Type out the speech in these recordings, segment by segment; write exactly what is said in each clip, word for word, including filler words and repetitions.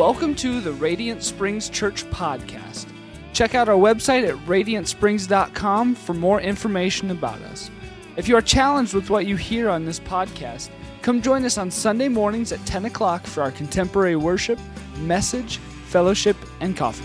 Welcome to the Radiant Springs Church podcast. Check out our website at radiant springs dot com for more information about us. If you are challenged with what you hear on this podcast, come join us on Sunday mornings at ten o'clock for our contemporary worship, message, fellowship, and coffee.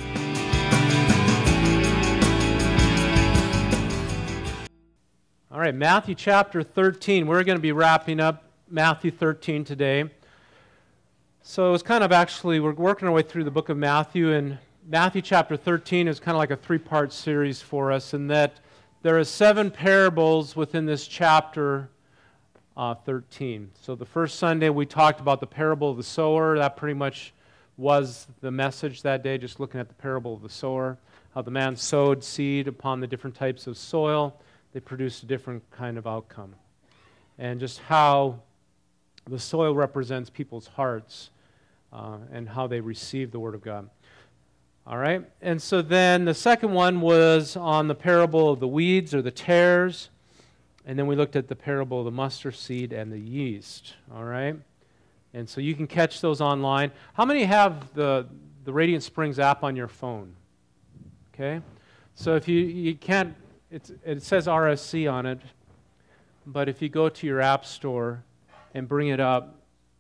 All right, Matthew chapter thirteen. We're going to be wrapping up Matthew thirteen today. So it's kind of actually, we're working our way through the book of Matthew, and Matthew chapter thirteen is kind of like a three-part series for us, in that there are seven parables within this chapter uh, thirteen. So the first Sunday we talked about the parable of the sower. That pretty much was the message that day, just looking at the parable of the sower, how the man sowed seed upon the different types of soil. They produced a different kind of outcome. And just how the soil represents people's hearts uh, and how they receive the Word of God. All right? And so then the second one was on the parable of the weeds or the tares. And then we looked at the parable of the mustard seed and the yeast. All right? And so you can catch those online. How many have the, the Radiant Springs app on your phone? Okay? So if you, you can't, it's, it says R S C on it, but if you go to your app store and bring it up,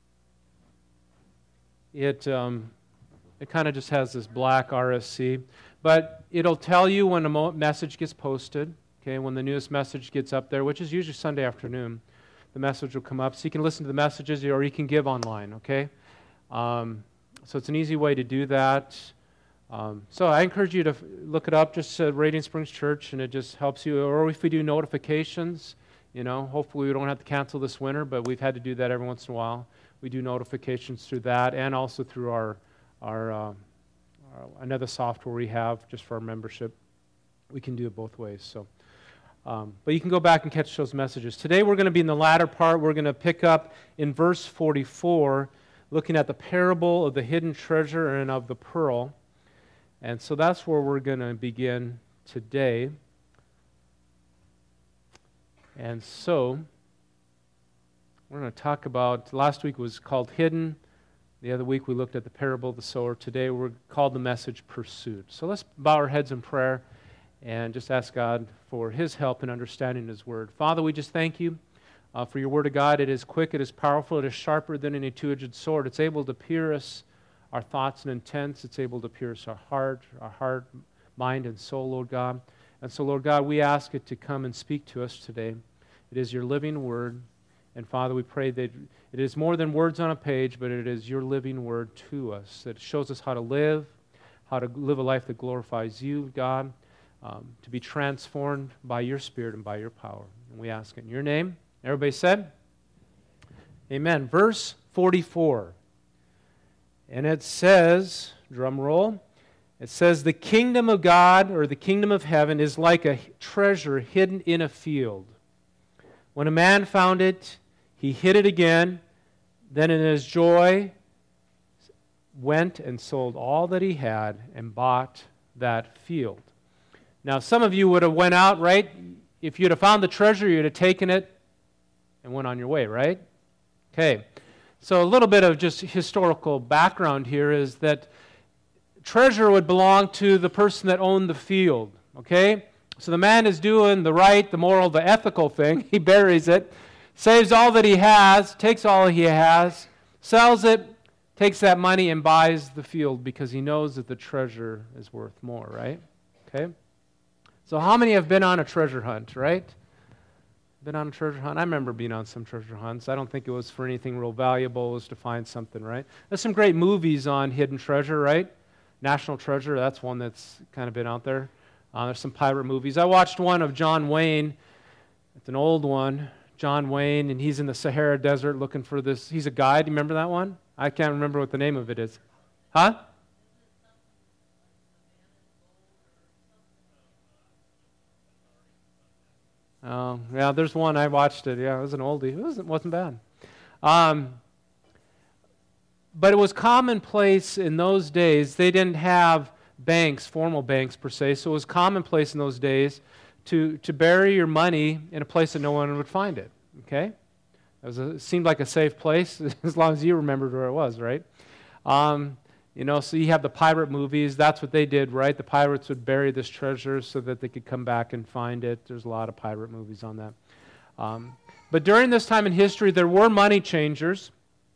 it um, it kind of just has this black R S C, but it'll tell you when a mo- message gets posted, okay, when the newest message gets up there, which is usually Sunday afternoon, the message will come up, so you can listen to the messages or you can give online, okay? Um, so it's an easy way to do that. Um, so I encourage you to f- look it up, just uh, Radiant Springs Church, and it just helps you. Or if we do notifications, you know, hopefully we don't have to cancel this winter, but we've had to do that every once in a while. We do notifications through that, and also through our our, uh, our another software we have just for our membership. We can do it both ways. So, um, but you can go back and catch those messages. Today we're going to be in the latter part. We're going to pick up in verse forty-four, looking at the parable of the hidden treasure and of the pearl. And so that's where we're going to begin today. And so we're going to talk about, last week was called Hidden. The other week we looked at the parable of the sower. Today we're called the message Pursued. So let's bow our heads in prayer and just ask God for His help in understanding His Word. Father, we just thank You uh, for Your Word of God. It is quick, it is powerful, it is sharper than any two-edged sword. It's able to pierce our thoughts and intents. It's able to pierce our heart, our heart, mind, and soul, Lord God. And so, Lord God, we ask it to come and speak to us today. It is Your living Word. And Father, we pray that it is more than words on a page, but it is Your living Word to us. That shows us how to live, how to live a life that glorifies You, God, um, to be transformed by Your Spirit and by Your power. And we ask it in Your name. Everybody said? Amen. Verse forty-four. And it says, drum roll, it says, the kingdom of God, or the kingdom of heaven, is like a treasure hidden in a field. When a man found it, he hid it again. Then in his joy, went and sold all that he had and bought that field. Now, some of you would have went out, right? If you'd have found the treasure, you'd have taken it and went on your way, right? Okay. So a little bit of just historical background here is that treasure would belong to the person that owned the field, okay? So the man is doing the right, the moral, the ethical thing. He buries it, saves all that he has, takes all he has, sells it, takes that money and buys the field because he knows that the treasure is worth more, right? Okay? So how many have been on a treasure hunt, right? Been on a treasure hunt? I remember being on some treasure hunts. I don't think it was for anything real valuable. It was to find something, right? There's some great movies on hidden treasure, right? National Treasure, that's one that's kind of been out there. Uh, there's some pirate movies. I watched one of John Wayne. It's an old one. John Wayne, and he's in the Sahara Desert looking for this. He's a guide. You remember that one? I can't remember what the name of it is. Huh? Oh, yeah, there's one. I watched it. Yeah, it was an oldie. It wasn't, wasn't bad. Um, but it was commonplace in those days. They didn't have banks, formal banks per se, so it was commonplace in those days to, to bury your money in a place that no one would find it, okay? It, was a, it seemed like a safe place as long as you remembered where it was, right? Um, You know, so you have the pirate movies. That's what they did, right? The pirates would bury this treasure so that they could come back and find it. There's a lot of pirate movies on that. Um, but during this time in history, there were money changers.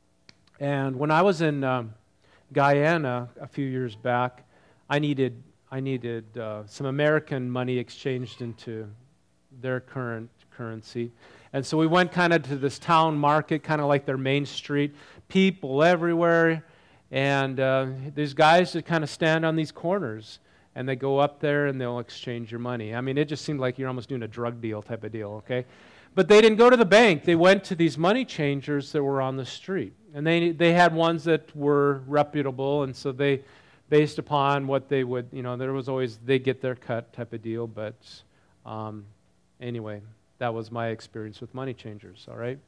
And when I was in um, Guyana a few years back, I needed I needed uh, some American money exchanged into their current currency. And so we went kind of to this town market, kind of like their main street, people everywhere. And uh, these guys that kind of stand on these corners, and they go up there and they'll exchange your money. I mean, it just seemed like you're almost doing a drug deal type of deal, okay? But they didn't go to the bank. They went to these money changers that were on the street. And they they had ones that were reputable, and so they, based upon what they would, you know, there was always, they get their cut type of deal. But um, anyway, that was my experience with money changers, all right?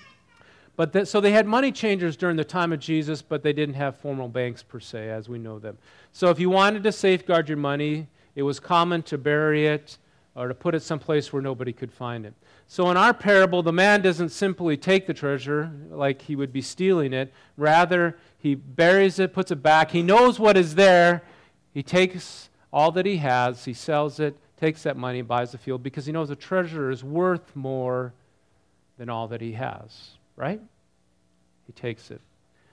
But th- so they had money changers during the time of Jesus, but they didn't have formal banks per se, as we know them. So if you wanted to safeguard your money, it was common to bury it or to put it someplace where nobody could find it. So in our parable, the man doesn't simply take the treasure like he would be stealing it. Rather, he buries it, puts it back. He knows what is there. He takes all that he has, he sells it, takes that money, buys the field, because he knows the treasure is worth more than all that he has. Right? He takes it.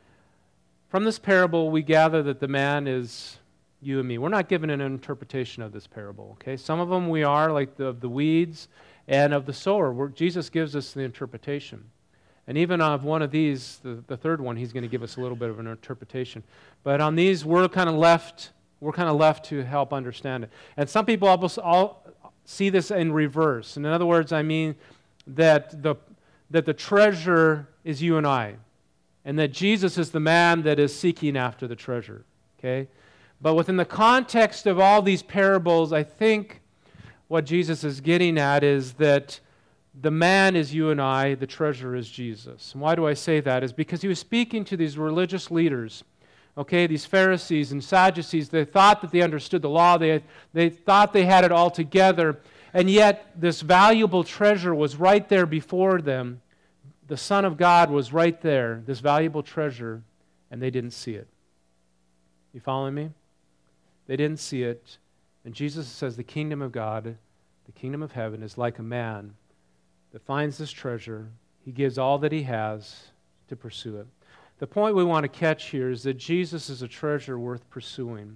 From this parable, we gather that the man is you and me. We're not given an interpretation of this parable, okay? Some of them we are, like the, the weeds and of the sower, where Jesus gives us the interpretation. And even of one of these, the, the third one, he's going to give us a little bit of an interpretation. But on these, we're kind of left, we're kind of left to help understand it. And some people almost all see this in reverse. And in other words, I mean that the that the treasure is you and I, and that Jesus is the man that is seeking after the treasure, okay? But within the context of all these parables, I think what Jesus is getting at is that the man is you and I, the treasure is Jesus. And why do I say that? Is because he was speaking to these religious leaders, okay, these Pharisees and Sadducees. They thought that they understood the law. They, had, they thought they had it all together. And yet, this valuable treasure was right there before them. The Son of God was right there, this valuable treasure, and they didn't see it. You following me? They didn't see it. And Jesus says the kingdom of God, the kingdom of heaven, is like a man that finds this treasure. He gives all that he has to pursue it. The point we want to catch here is that Jesus is a treasure worth pursuing.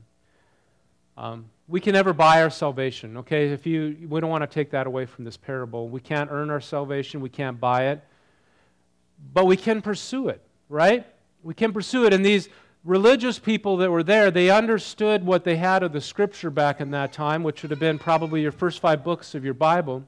Um, we can never buy our salvation, okay? If you, we don't want to take that away from this parable. We can't earn our salvation. We can't buy it. But we can pursue it, right? We can pursue it. And these religious people that were there, they understood what they had of the Scripture back in that time, which would have been probably your first five books of your Bible.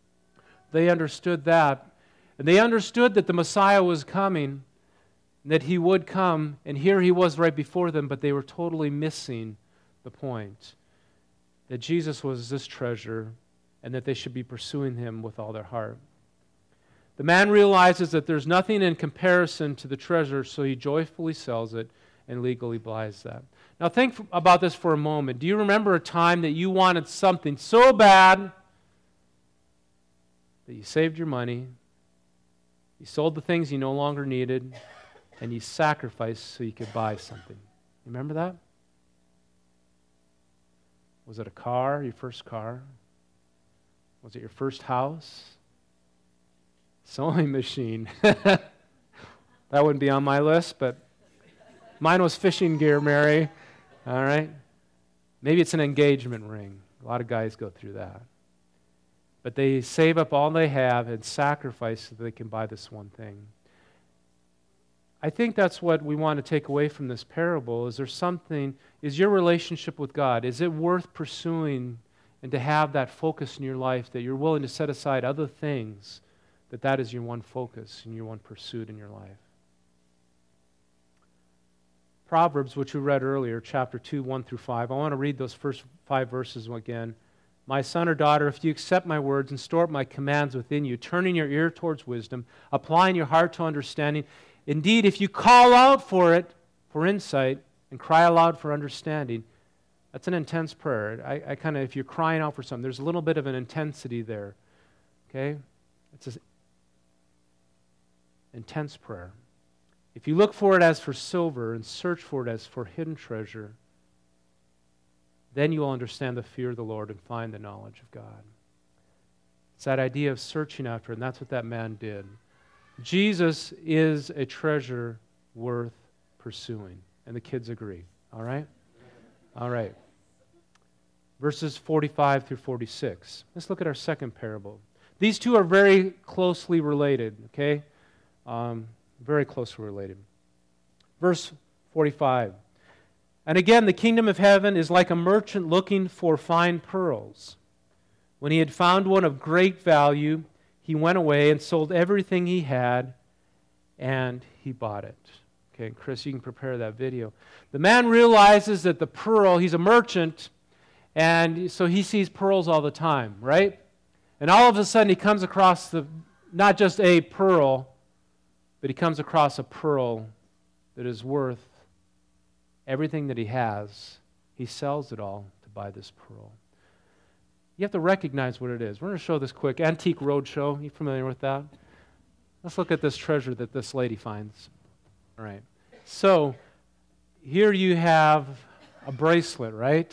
They understood that. And they understood that the Messiah was coming, that he would come, and here he was right before them, but they were totally missing the point. That Jesus was this treasure, and that they should be pursuing him with all their heart. The man realizes that there's nothing in comparison to the treasure, so he joyfully sells it and legally buys that. Now think about this for a moment. Do you remember a time that you wanted something so bad that you saved your money, you sold the things you no longer needed, and you sacrificed so you could buy something? You remember that? Was it a car, your first car? Was it your first house? Sewing machine. That wouldn't be on my list, but mine was fishing gear, Mary. All right? Maybe it's an engagement ring. A lot of guys go through that. But they save up all they have and sacrifice so that they can buy this one thing. I think that's what we want to take away from this parable. Is there something, is your relationship with God, is it worth pursuing and to have that focus in your life that you're willing to set aside other things, that that is your one focus and your one pursuit in your life? Proverbs, which we read earlier, chapter two, one through five. I want to read those first five verses again. My son or daughter, if you accept my words and store up my commands within you, turning your ear towards wisdom, applying your heart to understanding, indeed, if you call out for it, for insight, and cry aloud for understanding, that's an intense prayer. I, I kind of, if you're crying out for something, there's a little bit of an intensity there. Okay? It's an intense prayer. If you look for it as for silver and search for it as for hidden treasure, then you will understand the fear of the Lord and find the knowledge of God. It's that idea of searching after it, and that's what that man did. Jesus is a treasure worth pursuing. And the kids agree. All right? All right. Verses forty-five through forty-six. Let's look at our second parable. These two are very closely related, okay? Um, very closely related. Verse forty-five. And again, the kingdom of heaven is like a merchant looking for fine pearls. When he had found one of great value, he went away and sold everything he had, and he bought it. Okay, Chris, you can prepare that video. The man realizes that the pearl, he's a merchant, and so he sees pearls all the time, right? And all of a sudden he comes across the not just a pearl, but he comes across a pearl that is worth everything that he has. He sells it all to buy this pearl. You have to recognize what it is. We're going to show this quick. Antique Roadshow. You familiar with that? Let's look at this treasure that this lady finds. All right. So, here you have a bracelet, right?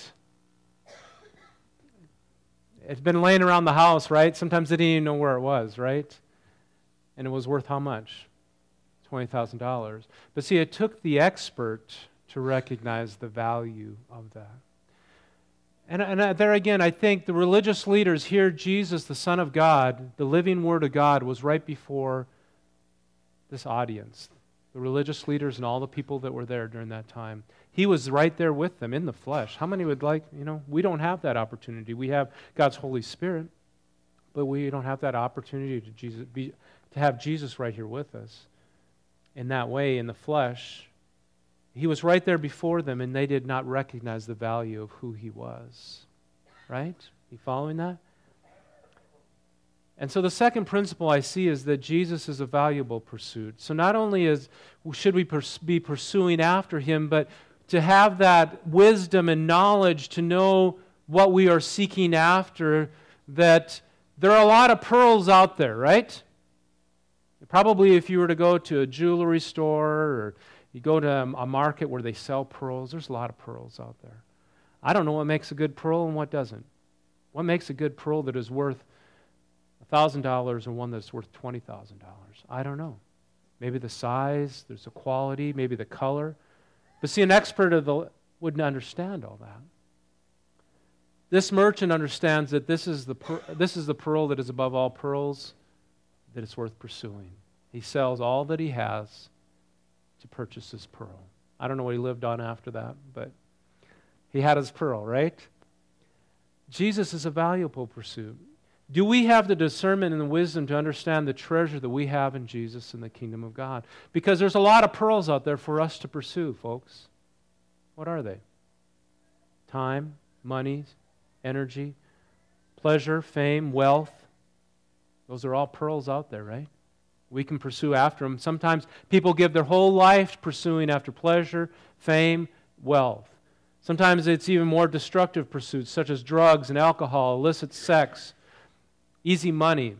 It's been laying around the house, right? Sometimes they didn't even know where it was, right? And it was worth how much? twenty thousand dollars. But see, it took the expert to recognize the value of that. And, and there again, I think the religious leaders here, Jesus, the Son of God, the living Word of God, was right before this audience. The religious leaders and all the people that were there during that time. He was right there with them in the flesh. How many would like, you know, we don't have that opportunity. We have God's Holy Spirit, but we don't have that opportunity to Jesus, be, to have Jesus right here with us. In that way, in the flesh, he was right there before them, and they did not recognize the value of who he was. Right? You following that? And so the second principle I see is that Jesus is a valuable pursuit. So not only is should we pers- be pursuing after him, but to have that wisdom and knowledge to know what we are seeking after, that there are a lot of pearls out there, right? Probably if you were to go to a jewelry store or you go to a market where they sell pearls, there's a lot of pearls out there. I don't know what makes a good pearl and what doesn't. What makes a good pearl that is worth one thousand dollars and one that's worth twenty thousand dollars? I don't know. Maybe the size, there's the quality, maybe the color. But see, an expert of the wouldn't understand all that. This merchant understands that this is the per, this is the pearl that is above all pearls, that it's worth pursuing. He sells all that he has to purchase this pearl. I don't know what he lived on after that, but he had his pearl, right? Jesus is a valuable pursuit. Do we have the discernment and the wisdom to understand the treasure that we have in Jesus and the kingdom of God? Because there's a lot of pearls out there for us to pursue, folks. What are they? Time, money, energy, pleasure, fame, wealth. Those are all pearls out there, right? We can pursue after them. Sometimes people give their whole life pursuing after pleasure, fame, wealth. Sometimes it's even more destructive pursuits, such as drugs and alcohol, illicit sex, easy money.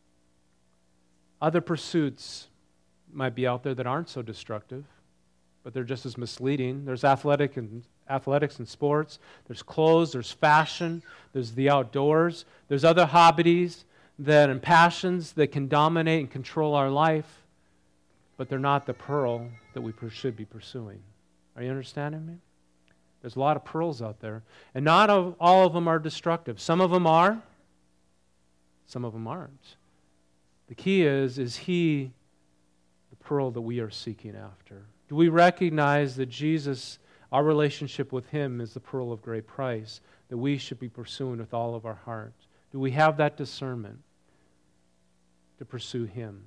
Other pursuits might be out there that aren't so destructive, but they're just as misleading. There's athletic and athletics and sports. There's clothes. There's fashion. There's the outdoors. There's other hobbies that and passions that can dominate and control our life, but they're not the pearl that we should be pursuing. Are you understanding me? There's a lot of pearls out there, and not all of them are destructive. Some of them are, some of them aren't. The key is, is he the pearl that we are seeking after? Do we recognize that Jesus, our relationship with him, is the pearl of great price that we should be pursuing with all of our heart? Do we have that discernment to pursue him?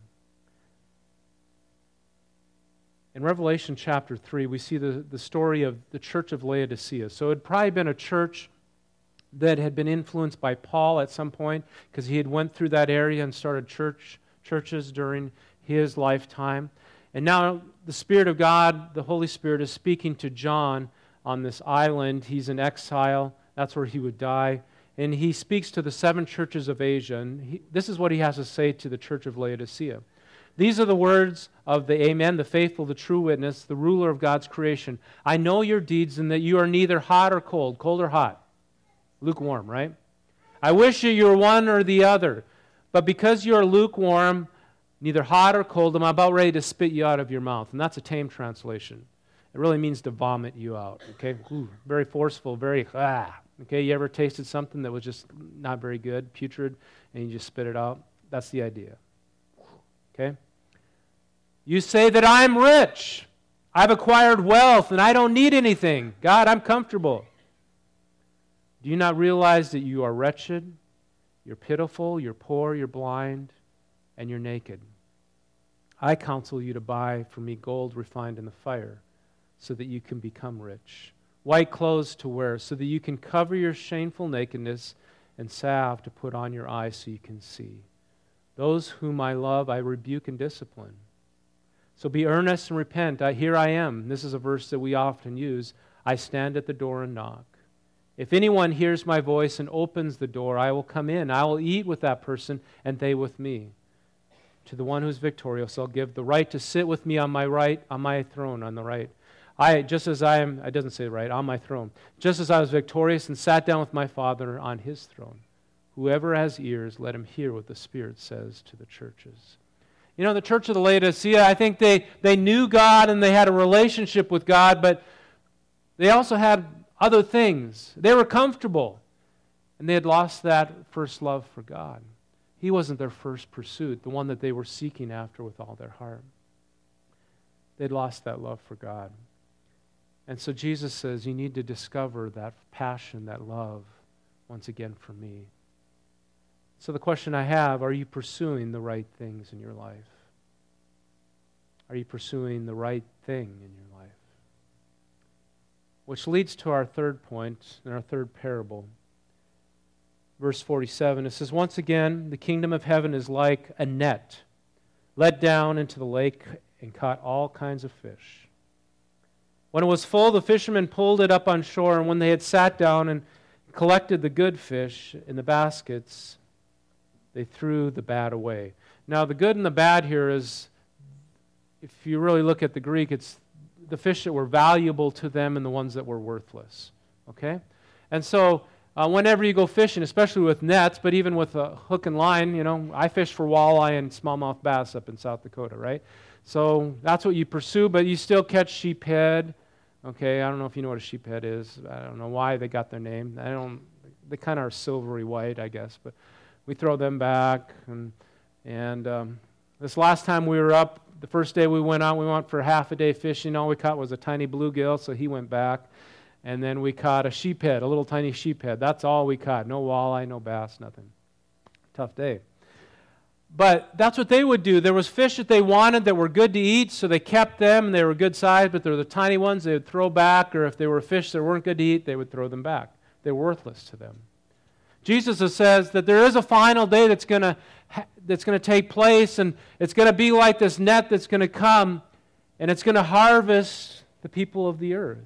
In Revelation chapter three, we see the, the story of the church of Laodicea. So it had probably been a church that had been influenced by Paul at some point, because he had went through that area and started church churches during his lifetime. And now the Spirit of God, the Holy Spirit, is speaking to John on this island. He's in exile. That's where he would die. And he speaks to the seven churches of Asia. And he, this is what he has to say to the church of Laodicea. These are the words of the Amen, the faithful, the true witness, the ruler of God's creation. I know your deeds and that you are neither hot or cold, cold or hot, lukewarm, right? I wish that you were one or the other, but because you are lukewarm, neither hot or cold, I'm about ready to spit you out of your mouth. And that's a tame translation. It really means to vomit you out, okay? Ooh, very forceful, very, ah. Okay, you ever tasted something that was just not very good, putrid, and you just spit it out? That's the idea. Okay? You say that I'm rich. I've acquired wealth and I don't need anything. God, I'm comfortable. Do you not realize that you are wretched, you're pitiful, you're poor, you're blind, and you're naked? I counsel you to buy for me gold refined in the fire so that you can become rich, white clothes to wear so that you can cover your shameful nakedness, and salve to put on your eyes so you can see. Those whom I love, I rebuke and discipline. So be earnest and repent. I, here I am. This is a verse that we often use. I stand at the door and knock. If anyone hears my voice and opens the door, I will come in. I will eat with that person and they with me. To the one who is victorious, I'll give the right to sit with me on my right, on my throne, on the right. I, just as I am, it doesn't say right, on my throne. Just as I was victorious and sat down with my Father on his throne. Whoever has ears, let him hear what the Spirit says to the churches. You know, the church of the Laodicea, I think they, they knew God and they had a relationship with God, but they also had other things. They were comfortable, and they had lost that first love for God. He wasn't their first pursuit, the one that they were seeking after with all their heart. They'd lost that love for God. And so Jesus says, you need to discover that passion, that love, once again for me. So the question I have, are you pursuing the right things in your life? Are you pursuing the right thing in your life? Which leads to our third point, and our third parable. Verse forty-seven, it says, once again, the kingdom of heaven is like a net let down into the lake and caught all kinds of fish. When it was full, the fishermen pulled it up on shore, and when they had sat down and collected the good fish in the baskets, they threw the bad away. Now, the good and the bad here is, if you really look at the Greek, it's the fish that were valuable to them and the ones that were worthless. Okay? And so, uh, whenever you go fishing, especially with nets, but even with a hook and line, you know, I fish for walleye and smallmouth bass up in South Dakota, right? So, that's what you pursue, but you still catch sheephead. Okay, I don't know if you know what a sheephead is. I don't know why they got their name. I don't. They kind of are silvery white, I guess, but we throw them back. And and um, this last time we were up, the first day we went out, we went for half a day fishing. All we caught was a tiny bluegill, so he went back. And then we caught a sheephead, a little tiny sheephead. That's all we caught. No walleye, no bass, nothing. Tough day. But that's what they would do. There was fish that they wanted that were good to eat, so they kept them, and they were good size, but they're the tiny ones they would throw back, or if they were fish that weren't good to eat, they would throw them back. They're worthless to them. Jesus says that there is a final day that's going to that's going to take place, and it's going to be like this net that's going to come, and it's going to harvest the people of the earth.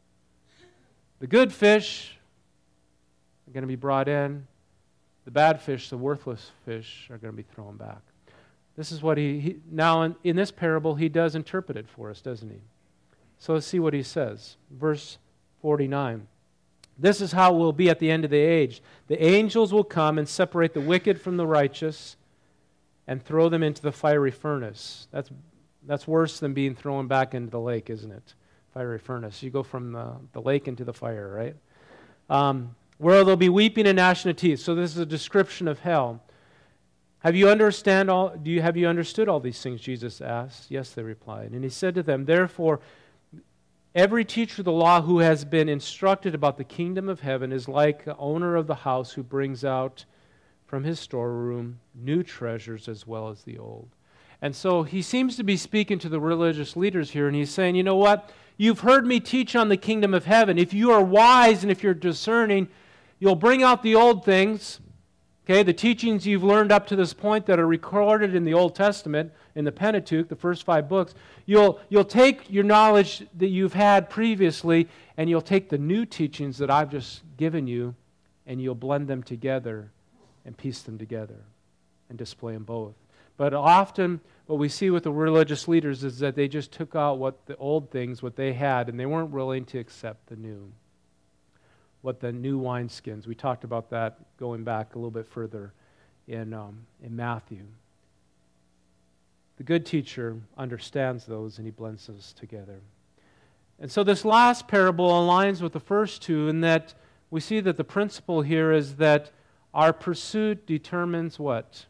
The good fish are going to be brought in. The bad fish, the worthless fish, are going to be thrown back. This is what he, he now in, in this parable, he does interpret it for us, doesn't he? So let's see what he says. Verse forty-nine. This is how it will be at the end of the age. The angels will come and separate the wicked from the righteous and throw them into the fiery furnace. That's, that's worse than being thrown back into the lake, isn't it? Fiery furnace. You go from the, the lake into the fire, right? Um, where there'll be weeping and gnashing of teeth. So this is a description of hell. Have you understand all? Do you have you understood all these things? Jesus asked. Yes, they replied. And he said to them, therefore, every teacher of the law who has been instructed about the kingdom of heaven is like the owner of the house who brings out from his storeroom new treasures as well as the old. And so he seems to be speaking to the religious leaders here, and he's saying, you know what? You've heard me teach on the kingdom of heaven. If you are wise and if you're discerning, you'll bring out the old things, okay, the teachings you've learned up to this point that are recorded in the Old Testament, in the Pentateuch, the first five books. You'll, you'll take your knowledge that you've had previously, and you'll take the new teachings that I've just given you, and you'll blend them together and piece them together and display them both. But often what we see with the religious leaders is that they just took out what the old things, what they had, and they weren't willing to accept the new. What the new wineskins. We talked about that going back a little bit further in, um, in Matthew. The good teacher understands those and he blends those together. And so this last parable aligns with the first two in that we see that the principle here is that our pursuit determines what?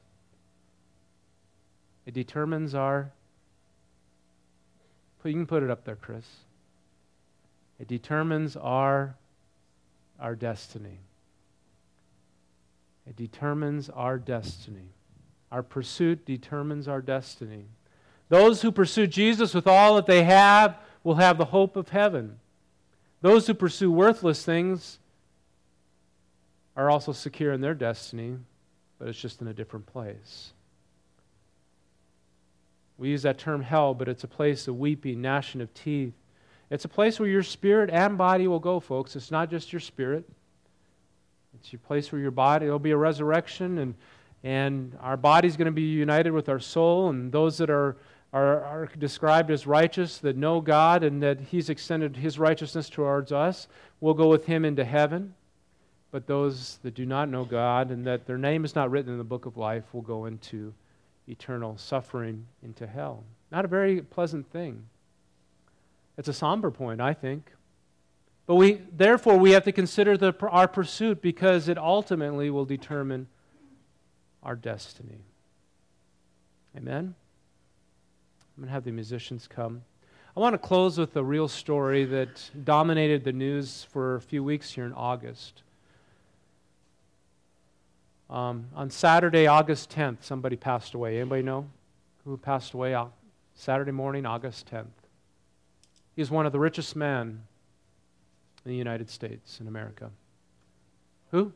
It determines our, you can put it up there, Chris. It determines our, our destiny. It determines our destiny. Our pursuit determines our destiny. Those who pursue Jesus with all that they have will have the hope of heaven. Those who pursue worthless things are also secure in their destiny, but it's just in a different place. We use that term hell, but it's a place of weeping, gnashing of teeth. It's a place where your spirit and body will go, folks. It's not just your spirit. It's your place where your body, there'll be a resurrection, and and our body's going to be united with our soul, and those that are, are, are described as righteous, that know God, and that He's extended His righteousness towards us, will go with Him into heaven. But those that do not know God, and that their name is not written in the book of life, will go into eternal suffering, into hell. Not a very pleasant thing. It's a somber point, I think. But we, therefore, we have to consider the, our pursuit, because it ultimately will determine our destiny. Amen? I'm going to have the musicians come. I want to close with a real story that dominated the news for a few weeks here in August. Um, on Saturday, August tenth, somebody passed away. Anybody know who passed away? Saturday morning, August tenth. He was one of the richest men in the United States, in America. Who?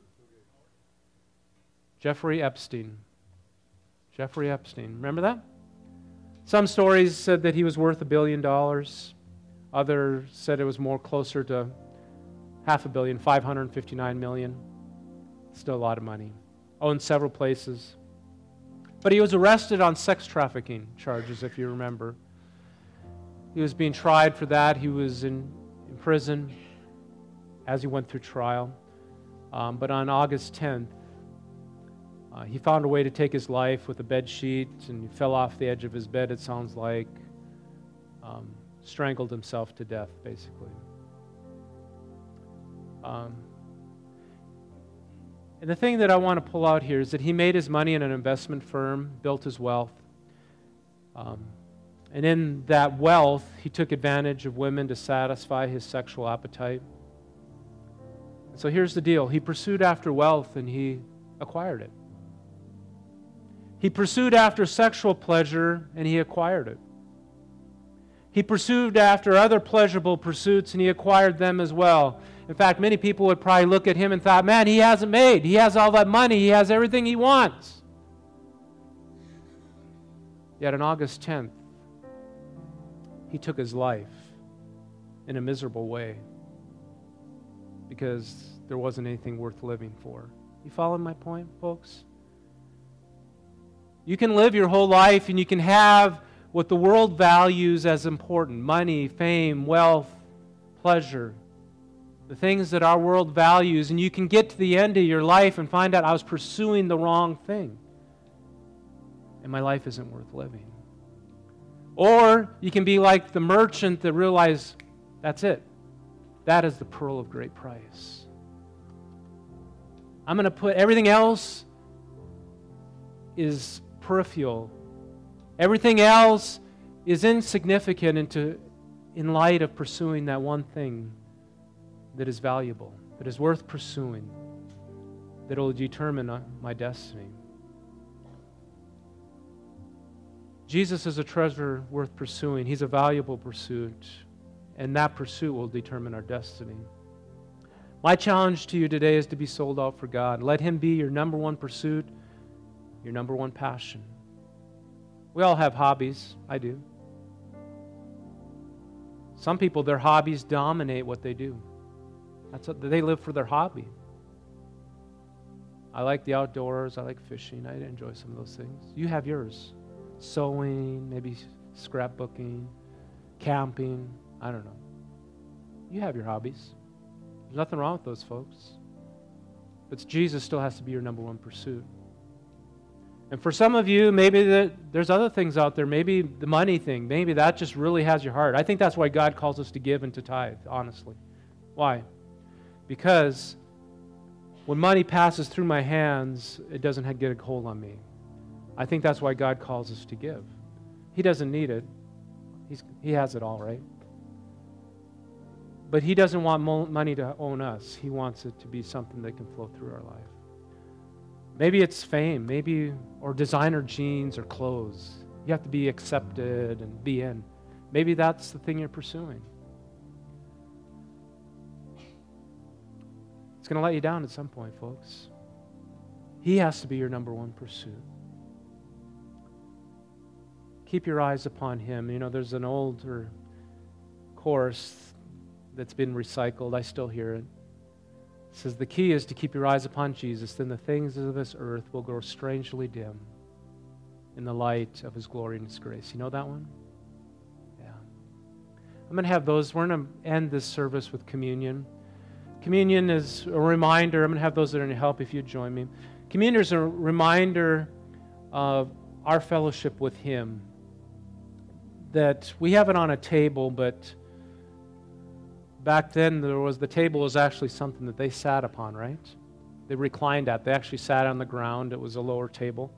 Jeffrey Epstein. Jeffrey Epstein. Remember that? Some stories said that he was worth a billion dollars. Others said it was more closer to half a billion, five hundred fifty-nine million. Still a lot of money. Owned several places. But he was arrested on sex trafficking charges, if you remember. He was being tried for that. He was in, in prison as he went through trial. Um, but on August tenth, uh, he found a way to take his life with a bed sheet, and he fell off the edge of his bed, it sounds like. Um, strangled himself to death, basically. Um, and the thing that I want to pull out here is that he made his money in an investment firm, built his wealth. Um, and in that wealth, he took advantage of women to satisfy his sexual appetite. So here's the deal. He pursued after wealth and he acquired it. He pursued after sexual pleasure and he acquired it. He pursued after other pleasurable pursuits and he acquired them as well. In fact, many people would probably look at him and thought, man, he hasn't made. He has all that money. He has everything he wants. Yet on August tenth, he took his life in a miserable way because there wasn't anything worth living for. You following my point, folks? You can live your whole life and you can have what the world values as important: money, fame, wealth, pleasure, the things that our world values, and you can get to the end of your life and find out I was pursuing the wrong thing and my life isn't worth living. Or you can be like the merchant that realized that's it. That is the pearl of great price. I'm going to put everything else is peripheral. Everything else is insignificant into, in light of pursuing that one thing that is valuable, that is worth pursuing, that will determine my destiny. Jesus is a treasure worth pursuing. He's a valuable pursuit, and that pursuit will determine our destiny. My challenge to you today is to be sold out for God. Let Him be your number one pursuit, your number one passion. We all have hobbies. I do. Some people, their hobbies dominate what they do. That's what, they live for their hobby. I like the outdoors. I like fishing. I enjoy some of those things. You have yours. Sewing, maybe scrapbooking, camping. I don't know. You have your hobbies. There's nothing wrong with those folks. But Jesus still has to be your number one pursuit. And for some of you, maybe the, there's other things out there. Maybe the money thing. Maybe that just really has your heart. I think that's why God calls us to give and to tithe, honestly. Why? Because when money passes through my hands, it doesn't have, get a hold on me. I think that's why God calls us to give. He doesn't need it. He's, he has it all, right? But He doesn't want mo- money to own us. He wants it to be something that can flow through our life. Maybe it's fame, maybe, or designer jeans or clothes. You have to be accepted and be in. Maybe that's the thing you're pursuing. It's going to let you down at some point, folks. He has to be your number one pursuit. Keep your eyes upon Him. You know, there's an older chorus that's been recycled. I still hear it. It says, the key is to keep your eyes upon Jesus, then the things of this earth will grow strangely dim in the light of His glory and His grace. You know that one? Yeah. I'm going to have those. We're going to end this service with communion. Communion is a reminder. I'm going to have those that are going to help if you join me. Communion is a reminder of our fellowship with Him. That we have it on a table, but back then there was the table was actually something that they sat upon, right? They reclined at. They actually sat on the ground. It was a lower table.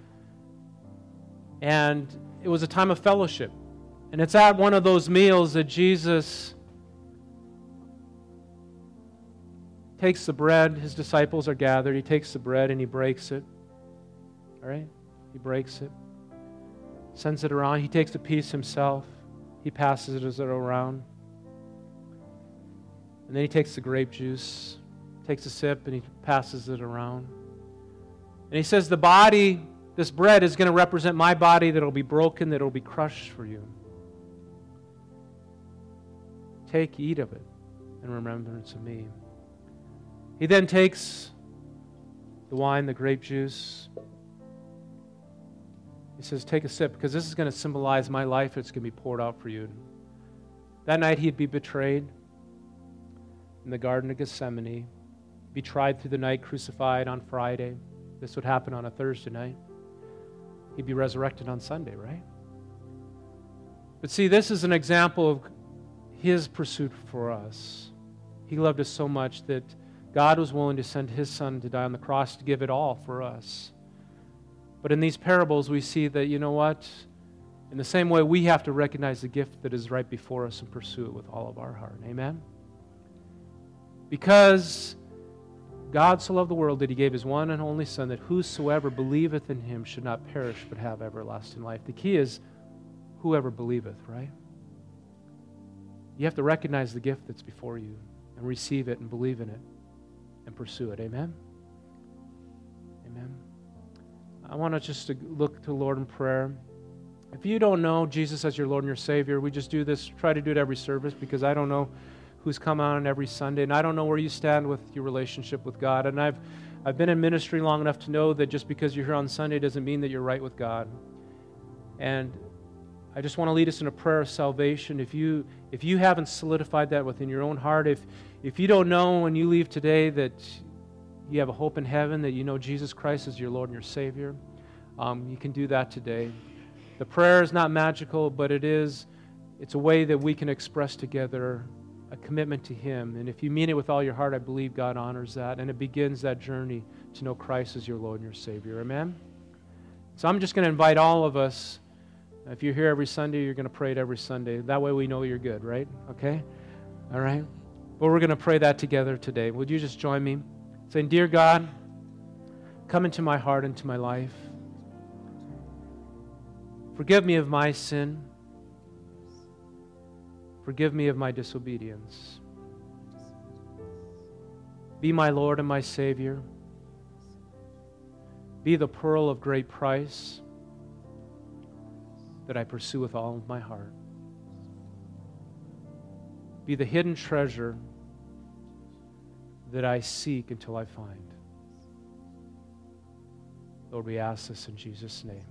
And it was a time of fellowship. And it's at one of those meals that Jesus takes the bread. His disciples are gathered. He takes the bread and He breaks it. All right? He breaks it. Sends it around. He takes a piece Himself. He passes it around. And then He takes the grape juice, takes a sip, and He passes it around. And He says, the body, this bread is going to represent my body that will be broken, that will be crushed for you. Take, eat of it in remembrance of me. He then takes the wine, the grape juice. He says, take a sip, because this is going to symbolize my life. It's going to be poured out for you. That night He'd be betrayed in the Garden of Gethsemane, be tried through the night, crucified on Friday. This would happen on a Thursday night. He'd be resurrected on Sunday, right? But see, this is an example of His pursuit for us. He loved us so much that God was willing to send His Son to die on the cross to give it all for us. But in these parables, we see that, you know what? In the same way, we have to recognize the gift that is right before us and pursue it with all of our heart. Amen? Because God so loved the world that He gave His one and only Son, that whosoever believeth in Him should not perish but have everlasting life. The key is whoever believeth, right? You have to recognize the gift that's before you and receive it and believe in it and pursue it. Amen? Amen. I want to just to look to the Lord in prayer. If you don't know Jesus as your Lord and your Savior, we just do this, try to do it every service, because I don't know who's come on every Sunday, and I don't know where you stand with your relationship with God. And I've I've been in ministry long enough to know that just because you're here on Sunday doesn't mean that you're right with God. And I just want to lead us in a prayer of salvation. If you if you haven't solidified that within your own heart, if if you don't know when you leave today that you have a hope in heaven, that you know Jesus Christ is your Lord and your Savior, um, you can do that today. The prayer is not magical, but it is, it's a way that we can express together a commitment to Him. And if you mean it with all your heart, I believe God honors that. And it begins that journey to know Christ as your Lord and your Savior. Amen? So I'm just going to invite all of us. If you're here every Sunday, you're going to pray it every Sunday. That way we know you're good, right? Okay? All right? But we're going to pray that together today. Would you just join me? Saying, Dear God, come into my heart, into my life. Forgive me of my sin. Forgive me of my disobedience. Be my Lord and my Savior. Be the pearl of great price that I pursue with all of my heart. Be the hidden treasure that I seek until I find. Lord, we ask this in Jesus' name.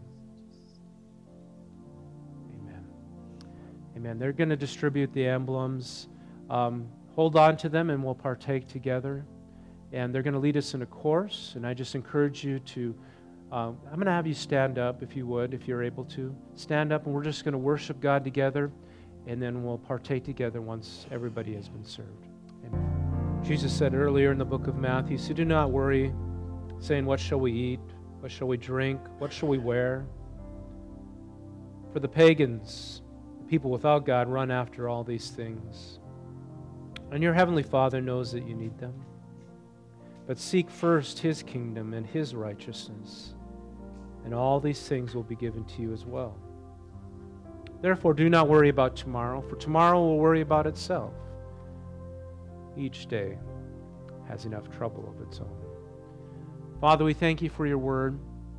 Amen. Amen. They're going to distribute the emblems. Um, hold on to them and we'll partake together. And they're going to lead us in a course. And I just encourage you to, uh, I'm going to have you stand up if you would, if you're able to. Stand up and we're just going to worship God together. And then we'll partake together once everybody has been served. Amen. Jesus said earlier in the book of Matthew, so do not worry, saying, what shall we eat? What shall we drink? What shall we wear? For the pagans, the people without God, run after all these things. And your heavenly Father knows that you need them. But seek first His kingdom and His righteousness, and all these things will be given to you as well. Therefore, do not worry about tomorrow, for tomorrow will worry about itself. Each day has enough trouble of its own. Father, we thank you for your word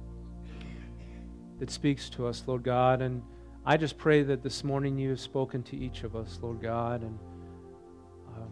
that speaks to us, Lord God, and I just pray that this morning you have spoken to each of us, Lord God, and um,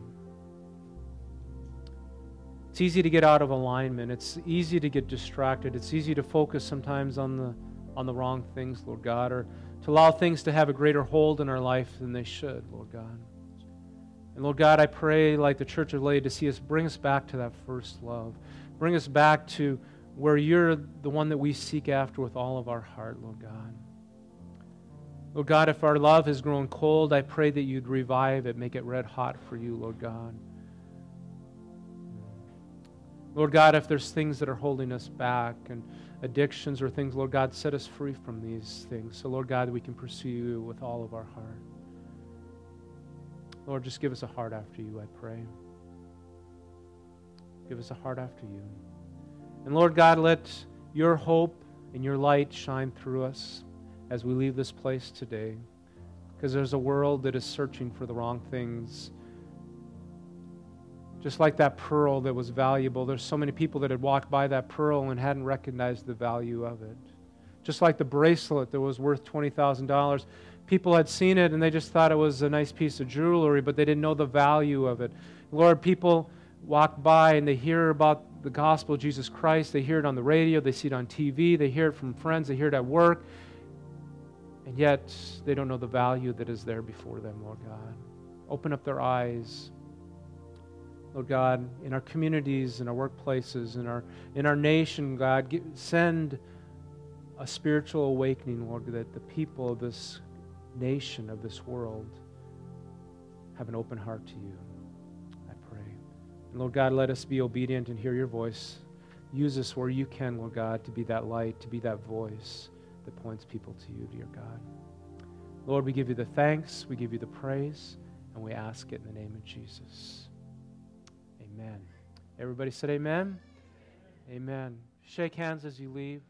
it's easy to get out of alignment. It's easy to get distracted. It's easy to focus sometimes on the on the wrong things, Lord God, or to allow things to have a greater hold in our life than they should, Lord God. And Lord God, I pray, like the church of Laodicea, bring us back to that first love. Bring us back to where you're the one that we seek after with all of our heart, Lord God. Lord God, if our love has grown cold, I pray that you'd revive it, make it red hot for you, Lord God. Lord God, if there's things that are holding us back and addictions or things, Lord God, set us free from these things. So, Lord God, we can pursue you with all of our heart. Lord, just give us a heart after you, I pray. Give us a heart after you. And Lord God, let your hope and your light shine through us as we leave this place today. Because there's a world that is searching for the wrong things. Just like that pearl that was valuable, there's so many people that had walked by that pearl and hadn't recognized the value of it. Just like the bracelet that was worth twenty thousand dollars. People had seen it and they just thought it was a nice piece of jewelry, but they didn't know the value of it. Lord, people walk by and they hear about the gospel of Jesus Christ. They hear it on the radio, they see it on T V, they hear it from friends, they hear it at work, and yet they don't know the value that is there before them, Lord God. Open up their eyes, Lord God, in our communities, in our workplaces, in our in our nation, God. Give, send a spiritual awakening, Lord, that the people of this nation, of this world, have an open heart to you. I pray. And Lord God, let us be obedient and hear your voice. Use us where you can, Lord God, to be that light, to be that voice that points people to you, dear God. Lord, we give you the thanks, we give you the praise, and we ask it in the name of Jesus. Amen. Everybody said amen? Amen. Shake hands as you leave.